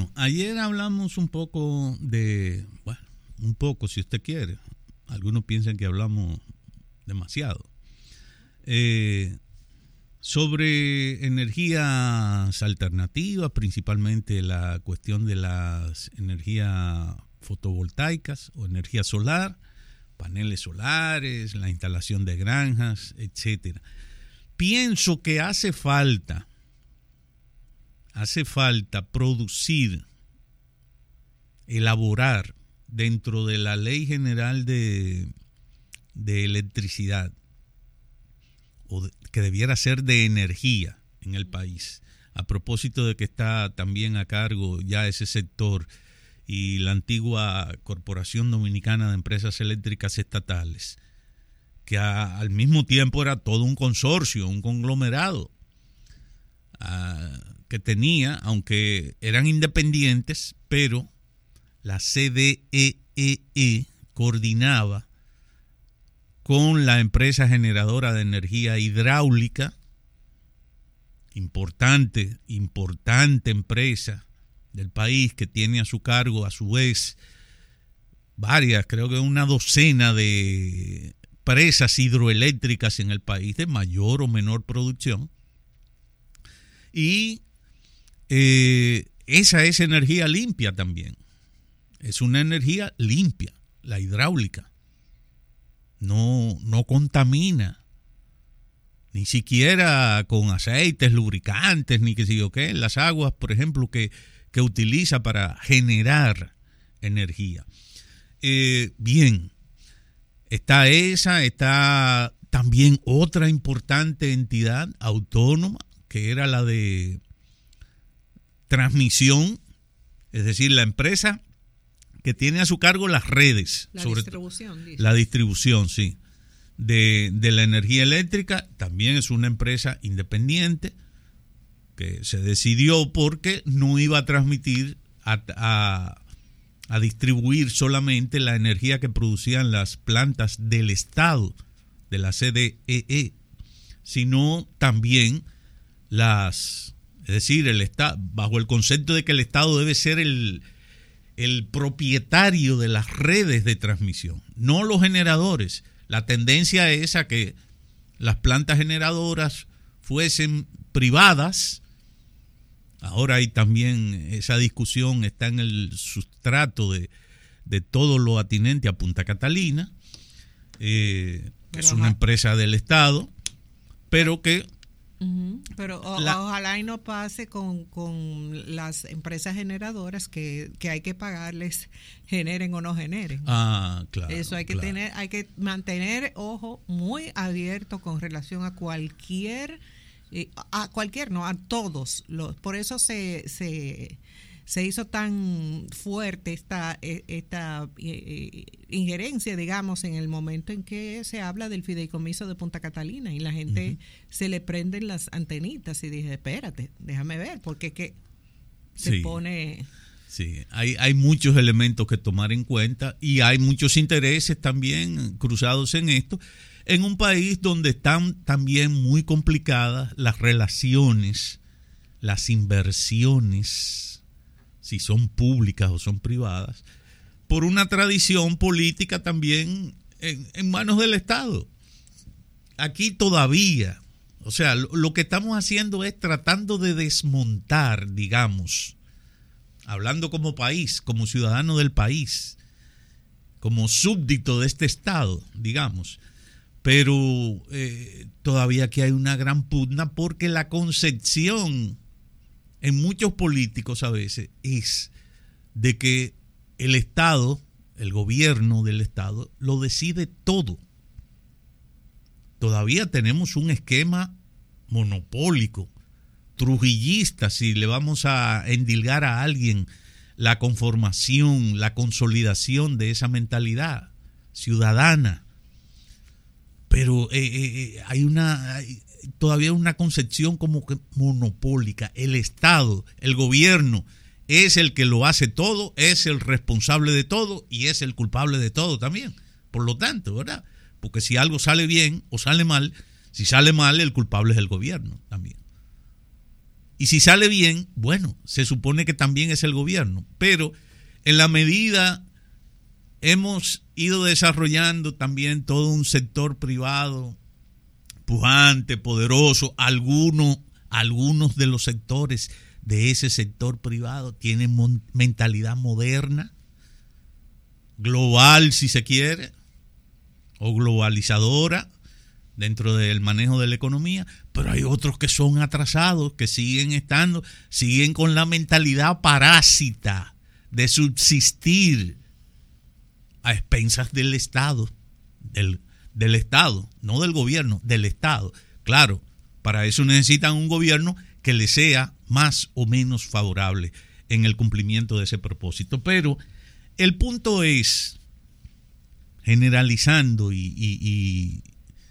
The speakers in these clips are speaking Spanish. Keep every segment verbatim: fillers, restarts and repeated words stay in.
Bueno, ayer hablamos un poco de, bueno, un poco si usted quiere. Algunos piensan que hablamos demasiado. Eh, sobre energías alternativas, principalmente la cuestión de las energías fotovoltaicas o energía solar, paneles solares, la instalación de granjas, etcétera. Pienso que hace falta, hace falta producir, elaborar dentro de la Ley General de, de Electricidad, o de, que debiera ser de energía en el país, a propósito de que está también a cargo ya ese sector y la antigua Corporación Dominicana de Empresas Eléctricas Estatales, que a, al mismo tiempo era todo un consorcio, un conglomerado, a, que tenía, aunque eran independientes, pero la C D E E E coordinaba con la empresa generadora de energía hidráulica, importante, importante empresa del país que tiene a su cargo, a su vez, varias, creo que una docena de presas hidroeléctricas en el país de mayor o menor producción. Y eh, esa es energía limpia también. Es una energía limpia, la hidráulica. No, no contamina, ni siquiera con aceites, lubricantes, ni qué sé yo qué, las aguas, por ejemplo, que, que utiliza para generar energía. Eh, bien, está esa, está también otra importante entidad autónoma, que era la de transmisión, es decir, la empresa que tiene a su cargo las redes. La sobre distribución. Dice. La distribución, sí, de, de la energía eléctrica. También es una empresa independiente que se decidió porque no iba a transmitir, a, a, a distribuir solamente la energía que producían las plantas del Estado, de la C D E E, sino también las, es decir, el Estado, bajo el concepto de que el Estado debe ser el el propietario de las redes de transmisión, no los generadores. La tendencia es a que las plantas generadoras fuesen privadas. Ahora hay también esa discusión, está en el sustrato de, de todo lo atinente a Punta Catalina, eh, que es una empresa del Estado, pero que... Uh-huh. Pero o, la, ojalá y no pase con, con las empresas generadoras que, que hay que pagarles, generen o no generen. Ah, claro. Eso hay que claro. tener, hay que mantener ojo muy abierto con relación a cualquier, eh, a cualquier, no, a todos los. Por eso se se se hizo tan fuerte esta esta eh, injerencia, digamos, en el momento en que se habla del fideicomiso de Punta Catalina y la gente uh-huh. se le prenden las antenitas y dije, espérate, déjame ver, porque es que se sí. pone... Sí, hay, hay muchos elementos que tomar en cuenta y hay muchos intereses también cruzados en esto, en un país donde están también muy complicadas las relaciones, las inversiones, si son públicas o son privadas, por una tradición política también en, en manos del Estado. Aquí todavía, o sea, lo, lo que estamos haciendo es tratando de desmontar, digamos, hablando como país, como ciudadano del país, como súbdito de este Estado, digamos, pero eh, todavía aquí hay una gran pugna porque la concepción en muchos políticos a veces es de que el Estado, el gobierno del Estado, lo decide todo. Todavía tenemos un esquema monopólico, trujillista, si le vamos a endilgar a alguien la conformación, la consolidación de esa mentalidad ciudadana. Pero eh, eh, hay una... Hay, todavía una concepción como que monopólica. El Estado, el gobierno es el que lo hace todo, es el responsable de todo y es el culpable de todo también. Por lo tanto, ¿verdad? Porque si algo sale bien o sale mal, si sale mal, el culpable es el gobierno también. Y si sale bien, bueno, se supone que también es el gobierno. Pero en la medida hemos ido desarrollando también todo un sector privado pujante, poderoso. Algunos, algunos de los sectores de ese sector privado tienen mon- mentalidad moderna, global si se quiere, o globalizadora dentro del manejo de la economía, pero hay otros que son atrasados, que siguen estando, siguen con la mentalidad parásita de subsistir a expensas del Estado, del, del Estado, no del gobierno, del Estado. Claro, para eso necesitan un gobierno que les sea más o menos favorable en el cumplimiento de ese propósito. Pero el punto es, generalizando y, y, y,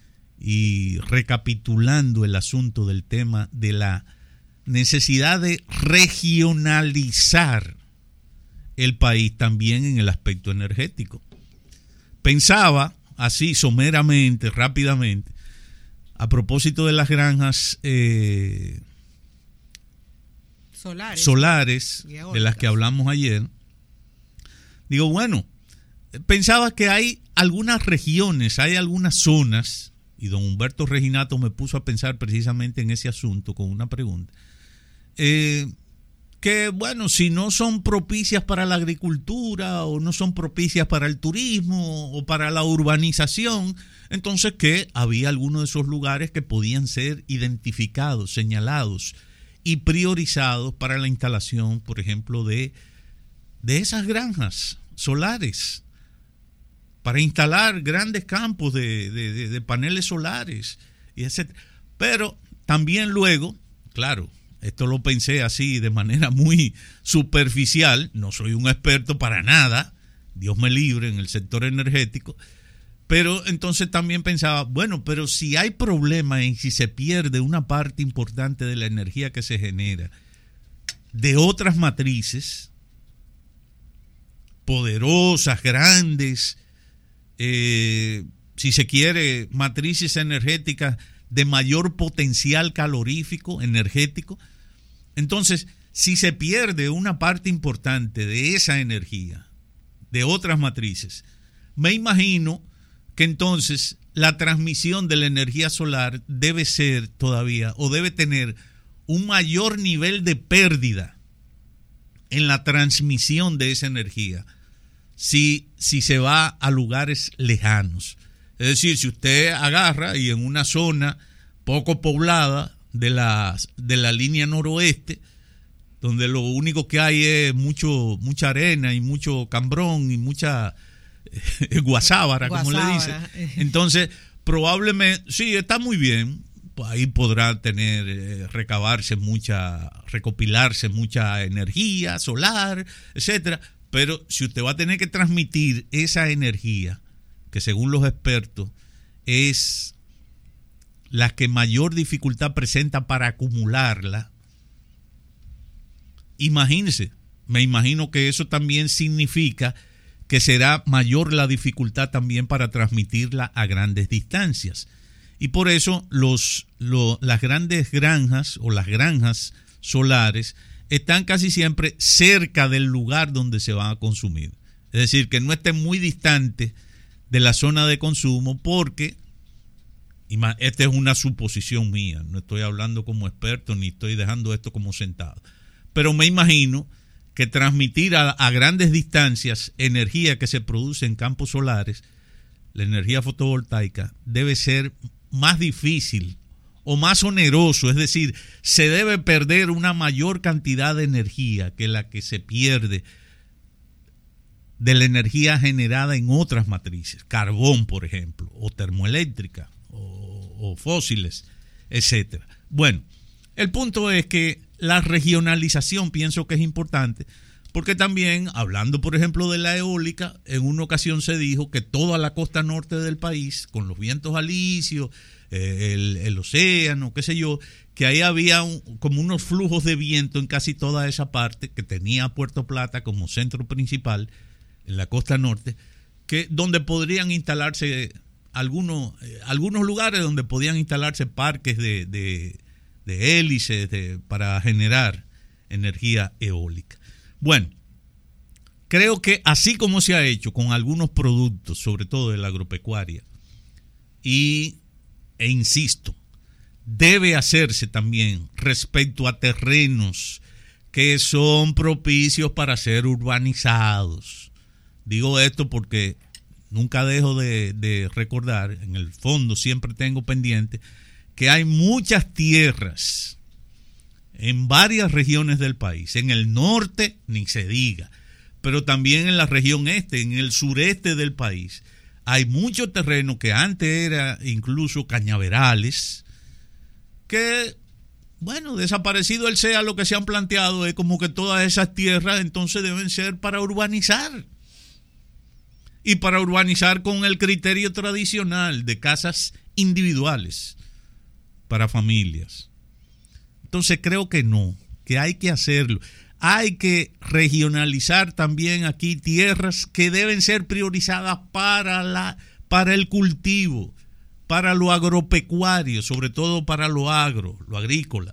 y recapitulando el asunto del tema de la necesidad de regionalizar el país también en el aspecto energético. Pensaba así someramente, rápidamente, a propósito de las granjas eh, solares, solares de las que hablamos ayer. Digo, bueno, pensaba que hay algunas regiones, hay algunas zonas, y don Humberto Reginato me puso a pensar precisamente en ese asunto con una pregunta, eh, que bueno, si no son propicias para la agricultura o no son propicias para el turismo o para la urbanización, entonces que había algunos de esos lugares que podían ser identificados, señalados y priorizados para la instalación, por ejemplo, de, de esas granjas solares, para instalar grandes campos de, de, de, de paneles solares, y etcétera. Pero también luego, claro, esto lo pensé así de manera muy superficial, no soy un experto para nada, Dios me libre en el sector energético, pero entonces también pensaba, bueno, pero si hay problema en si se pierde una parte importante de la energía que se genera de otras matrices poderosas, grandes, eh, si se quiere, matrices energéticas de mayor potencial calorífico, energético. Entonces, si se pierde una parte importante de esa energía, de otras matrices, me imagino que entonces la transmisión de la energía solar debe ser todavía, o debe tener un mayor nivel de pérdida en la transmisión de esa energía, si, si se va a lugares lejanos. Es decir, si usted agarra y en una zona poco poblada de la, de la línea noroeste, donde lo único que hay es mucho, mucha arena y mucho cambrón y mucha eh, guasábara, como le dicen, entonces probablemente, sí, está muy bien, ahí podrá tener, eh, recabarse mucha, recopilarse mucha energía solar, etcétera, pero si usted va a tener que transmitir esa energía, que según los expertos es la que mayor dificultad presenta para acumularla, imagínense, me imagino que eso también significa que será mayor la dificultad también para transmitirla a grandes distancias. Y por eso los, lo, las grandes granjas o las granjas solares están casi siempre cerca del lugar donde se van a consumir. Es decir, que no estén muy distantes de la zona de consumo, porque esta es una suposición mía, no estoy hablando como experto ni estoy dejando esto como sentado, pero me imagino que transmitir a, a grandes distancias energía que se produce en campos solares, la energía fotovoltaica, debe ser más difícil o más oneroso, es decir, se debe perder una mayor cantidad de energía que la que se pierde de la energía generada en otras matrices, carbón, por ejemplo, o termoeléctrica, o, o fósiles, etcétera. Bueno, el punto es que la regionalización pienso que es importante, porque también, hablando por ejemplo de la eólica, en una ocasión se dijo que toda la costa norte del país, con los vientos alisios, eh, el, el océano, qué sé yo, que ahí había un, como unos flujos de viento en casi toda esa parte, que tenía Puerto Plata como centro principal, en la costa norte, que donde podrían instalarse algunos, eh, algunos lugares donde podían instalarse parques de, de, de hélices de, para generar energía eólica. Bueno, creo que así como se ha hecho con algunos productos, sobre todo de la agropecuaria, y, e insisto, debe hacerse también respecto a terrenos que son propicios para ser urbanizados. Digo esto porque nunca dejo de, de recordar, en el fondo siempre tengo pendiente, que hay muchas tierras en varias regiones del país, en el norte ni se diga, pero también en la región este, en el sureste del país, hay mucho terreno que antes era incluso cañaverales, que, bueno, desaparecido el sea, lo que se han planteado es como que todas esas tierras entonces deben ser para urbanizar. Y para urbanizar con el criterio tradicional de casas individuales para familias. Entonces creo que no, que hay que hacerlo. Hay que regionalizar también aquí tierras que deben ser priorizadas para la, para el cultivo, para lo agropecuario, sobre todo para lo agro, lo agrícola.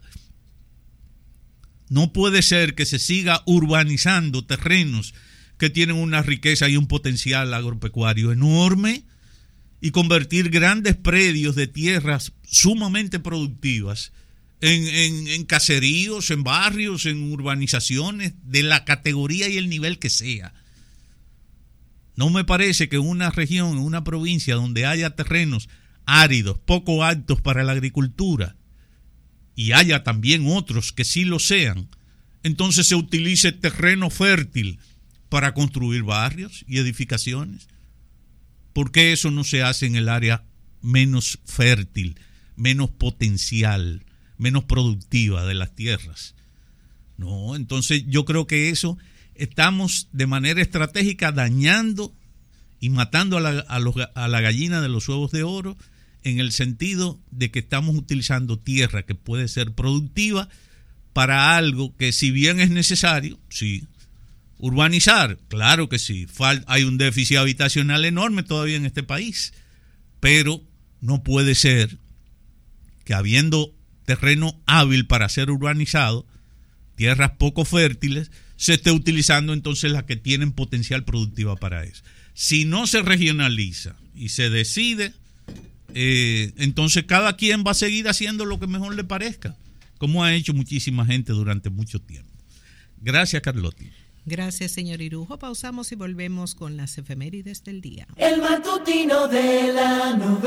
No puede ser que se siga urbanizando terrenos que tienen una riqueza y un potencial agropecuario enorme y convertir grandes predios de tierras sumamente productivas en, en, en caseríos, en barrios, en urbanizaciones de la categoría y el nivel que sea. No me parece que una región, en una provincia donde haya terrenos áridos, poco aptos para la agricultura, y haya también otros que sí lo sean, entonces se utilice terreno fértil para construir barrios y edificaciones. ¿Por qué eso no se hace en el área menos fértil, menos potencial, menos productiva de las tierras? No, entonces yo creo que eso estamos de manera estratégica dañando y matando a la, a los, a la gallina de los huevos de oro, en el sentido de que estamos utilizando tierra que puede ser productiva para algo que, si bien es necesario, sí. Urbanizar, claro que sí. Fal- hay un déficit habitacional enorme todavía en este país, pero no puede ser que, habiendo terreno hábil para ser urbanizado, tierras poco fértiles, se esté utilizando entonces las que tienen potencial productiva para eso. Si no se regionaliza y se decide, eh, entonces cada quien va a seguir haciendo lo que mejor le parezca, como ha hecho muchísima gente durante mucho tiempo. Gracias, Carlotti. Gracias, señor Irujo. Pausamos y volvemos con las efemérides del día. El matutino de la novela.